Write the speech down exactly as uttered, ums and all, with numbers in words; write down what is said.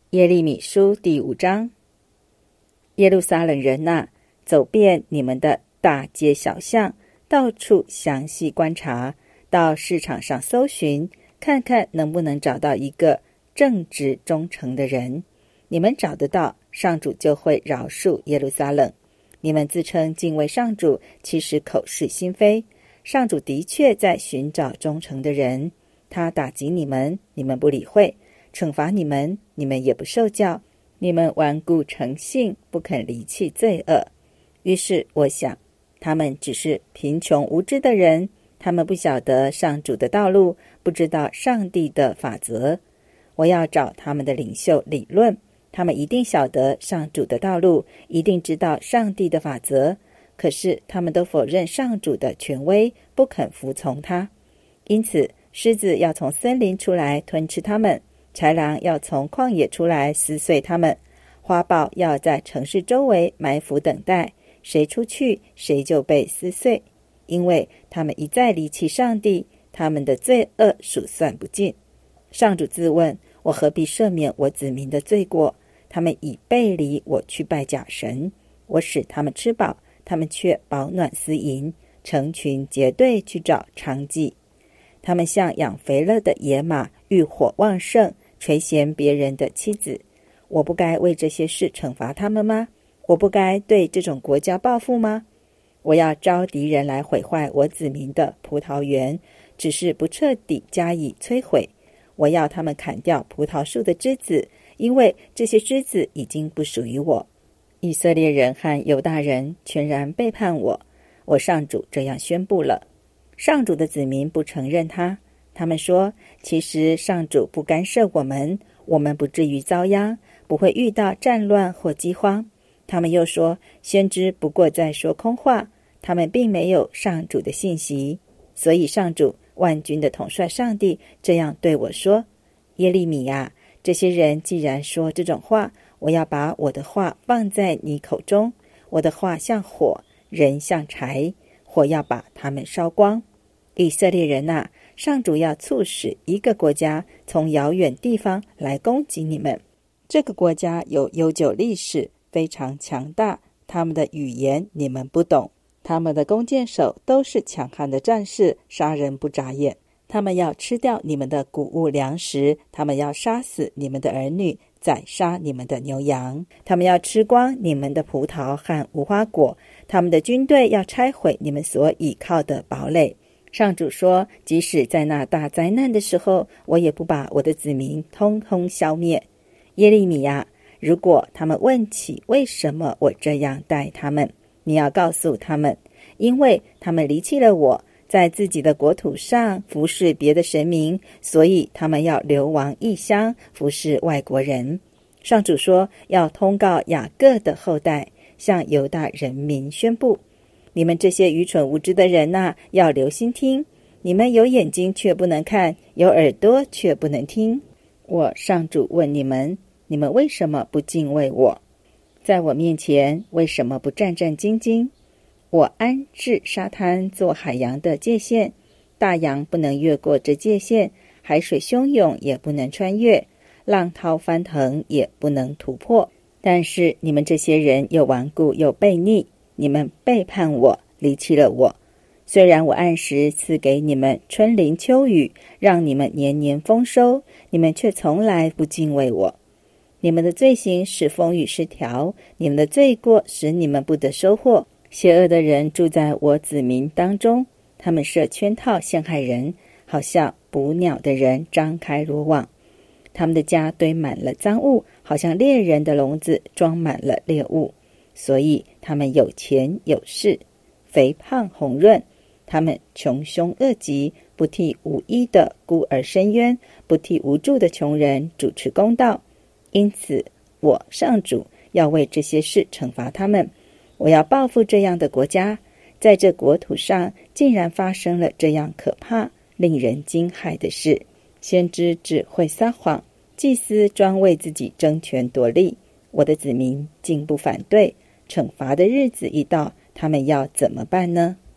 耶利米书第五章。耶路撒冷人啊，走遍你们的大街小巷，到处详细观察，到市场上搜寻，看看能不能找到一个正直忠诚的人。你们找得到，上主就会饶恕耶路撒冷。你们自称敬畏上主，其实口是心非。上主的确在寻找忠诚的人，他打击你们，你们不理会；惩罚你们，你们也不受教。你们顽固诚信，不肯离弃罪恶。于是我想，他们只是贫穷无知的人，他们不晓得上主的道路，不知道上帝的法则。我要找他们的领袖理论，他们一定晓得上主的道路，一定知道上帝的法则，可是他们都否认上主的权威，不肯服从他。因此狮子要从森林出来吞吃他们，豺狼要从旷野出来撕碎他们，花豹要在城市周围埋伏等待，谁出去谁就被撕碎，因为他们一再离弃上帝，他们的罪恶数算不尽。上主自问，我何必赦免我子民的罪过？他们已背离我去拜假神，我使他们吃饱，他们却饱暖思淫，成群结队去找娼妓。他们像养肥了的野马，欲火旺盛，垂涎别人的妻子。我不该为这些事惩罚他们吗？我不该对这种国家报复吗？我要招敌人来毁坏我子民的葡萄园，只是不彻底加以摧毁。我要他们砍掉葡萄树的枝子，因为这些枝子已经不属于我。以色列人和犹大人全然背叛我，我上主这样宣布了。上主的子民不承认他，他们说，其实上主不干涉我们，我们不至于遭殃，不会遇到战乱或饥荒。他们又说，先知不过在说空话，他们并没有上主的信息。所以上主万军的统帅上帝这样对我说，耶利米啊，这些人既然说这种话，我要把我的话放在你口中，我的话像火，人像柴，火要把他们烧光。以色列人啊，上主要促使一个国家从遥远地方来攻击你们。这个国家有悠久历史，非常强大，他们的语言你们不懂，他们的弓箭手都是强悍的战士，杀人不眨眼。他们要吃掉你们的谷物粮食，他们要杀死你们的儿女，宰杀你们的牛羊，他们要吃光你们的葡萄和无花果，他们的军队要拆毁你们所倚靠的堡垒。上主说，即使在那大灾难的时候，我也不把我的子民通通消灭。耶利米啊，如果他们问起为什么我这样待他们，你要告诉他们，因为他们离弃了我，在自己的国土上服侍别的神明，所以他们要流亡异乡，服侍外国人。上主说，要通告雅各的后代，向犹大人民宣布，你们这些愚蠢无知的人啊，要留心听，你们有眼睛却不能看，有耳朵却不能听。我上主问你们，你们为什么不敬畏我？在我面前为什么不战战兢兢？我安置沙滩做海洋的界限，大洋不能越过这界限，海水汹涌也不能穿越，浪涛翻腾也不能突破。但是你们这些人又顽固又悖逆，你们背叛我，离弃了我。虽然我按时赐给你们春霖秋雨，让你们年年丰收，你们却从来不敬畏我。你们的罪行使风雨失调，你们的罪过使你们不得收获。邪恶的人住在我子民当中，他们设圈套陷害人，好像捕鸟的人张开罗网。他们的家堆满了赃物，好像猎人的笼子装满了猎物。所以他们有钱有势，肥胖红润，他们穷凶恶极，不替无依的孤儿伸冤，不替无助的穷人主持公道。因此我上主要为这些事惩罚他们，我要报复这样的国家。在这国土上竟然发生了这样可怕令人惊骇的事。先知只会撒谎，祭司专为自己争权夺利，我的子民竟不反对。惩罚的日子一到，他们要怎么办呢？